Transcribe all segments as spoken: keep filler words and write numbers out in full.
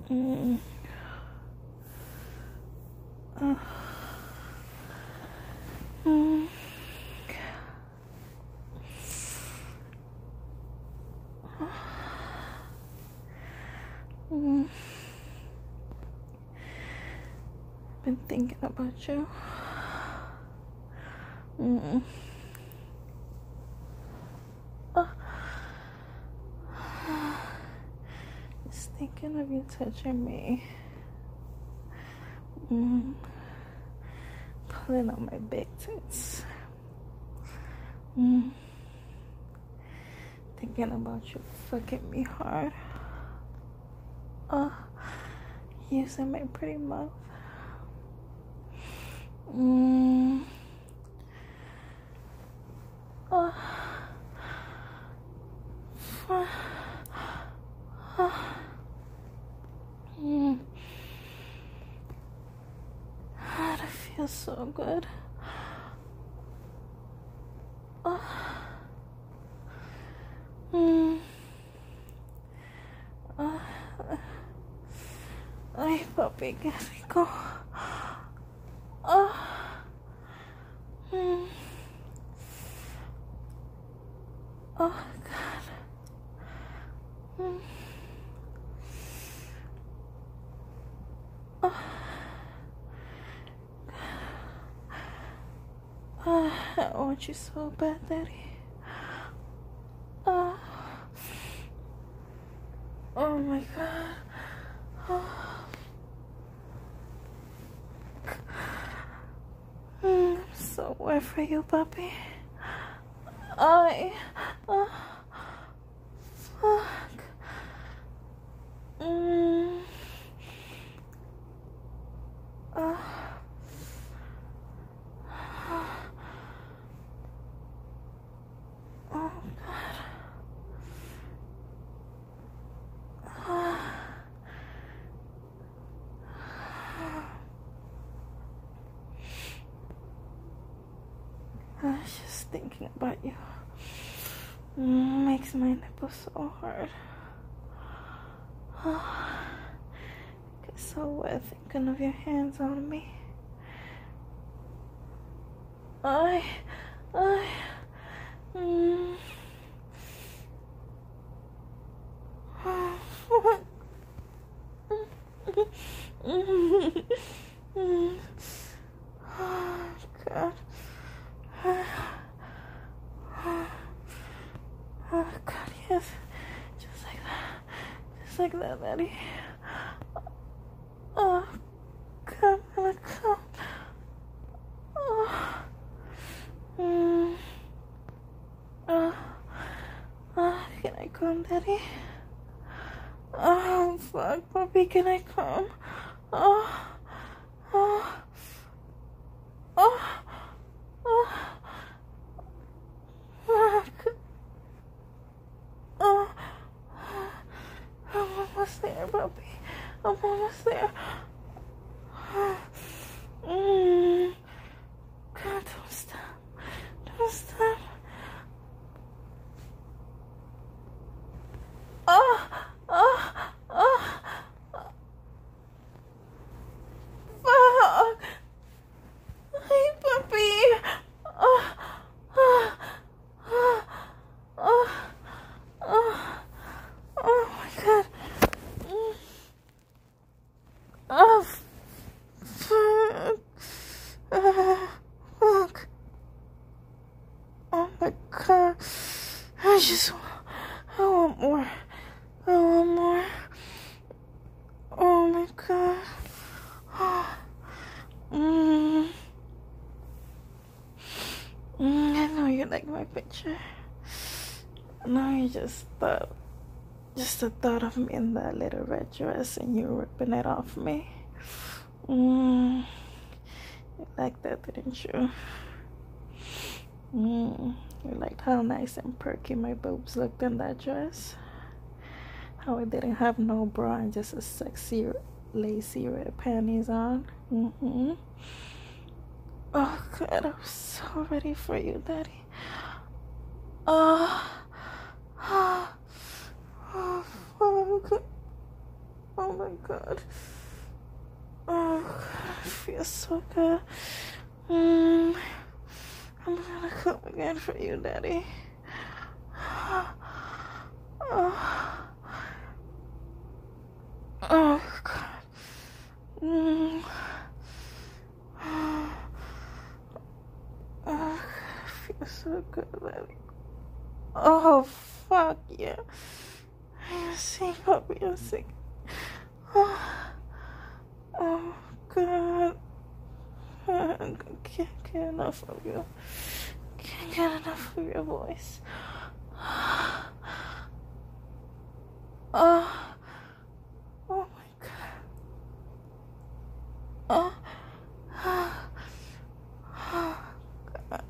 Mm. Uh. Mm. Mm. Been thinking about you. Mm. Uh. Just thinking of you touching me. Mm. Pulling on my big tits. Mm. Thinking about you fucking me hard. Uh, using my pretty mouth. Mm. Uh. Uh. Uh. Mm. Ah, that feels so good. Uh. Mm. Uh. Ay, papi, qué rico. Uh. Mm. Oh, God. Mm. Oh. Uh, I want you so bad, Daddy. Uh. Oh, my God. Oh. Mm, I'm so wet for you, puppy. I. Uh, fuck. Mm. Uh. Oh, God. Uh. I was just thinking about you. Mm, makes my nipples so hard. Oh, get so wet thinking of your hands on me. I, I, mm. Oh, fuck. Mm. Mm. Oh, God. Oh, God, yes. Just like that. Just like that, Daddy. Oh, God, I'm gonna come. Oh. Mm. Oh. Oh, can I come, Daddy? Oh, fuck, puppy, can I come? Oh. Oh. Oh. Oh. Fuck. Oh. I'm almost there, puppy. I'm almost there. Mm. God, don't stop. Don't stop. Oh, oh, oh, fuck. Hey, puppy. Oh, oh, oh, oh, oh, oh my God. Mm. Oh, fuck. Oh, fuck. Oh my God. I just want, I want more. I want more. Oh my God. Oh. Mm. Mm, I know you like my picture. No, you just thought, just the thought of me in that little red dress and you ripping it off me. Mm. You liked that, didn't you? Mm. You liked how nice and perky my boobs looked in that dress. How I didn't have no bra and just a sexy, lacy red panties on. Mm-hmm. Oh, God, I'm so ready for you, Daddy. Oh, oh, oh, fuck. Oh my god. Oh, God, it feels so good. Mm, I'm gonna come again for you, Daddy. Oh, oh God. Mm. Oh, it feels so good, Daddy. Oh, fuck yeah. I'm sick, puppy, I'm sick. Oh, oh God. I can't get enough of you. Can't get enough of your voice. Oh, oh my God. Oh, oh, oh God.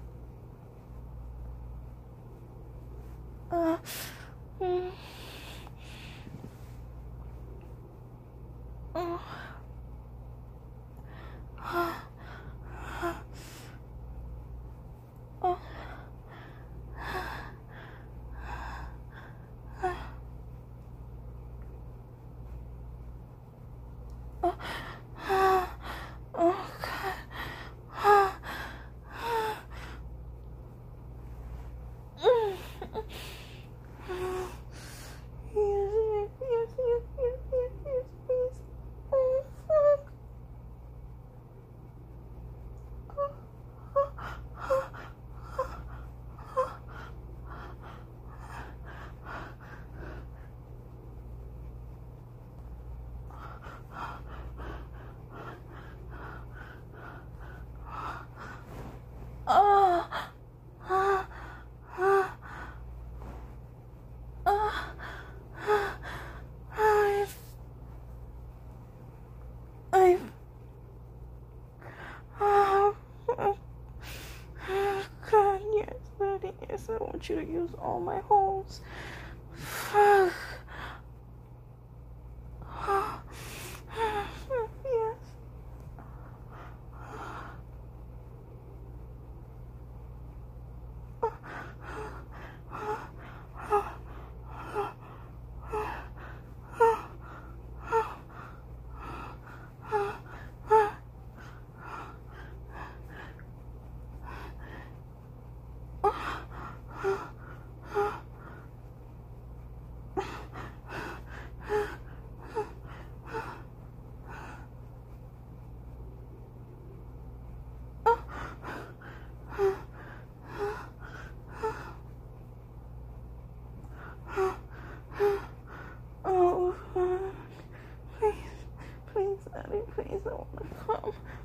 Uh, mm, oh, oh, oh, oh, oh God. Oh, mm, yes, yes, yes, yes, yes, yes, please. Oh, fuck. Oh, oh, oh, oh, oh, oh, oh, I've, I've, oh, oh, God, yes, Daddy, yes, I want you to use all my holes. Fuck. Oh, yes. Oh, please, please, Daddy, please, I want to come.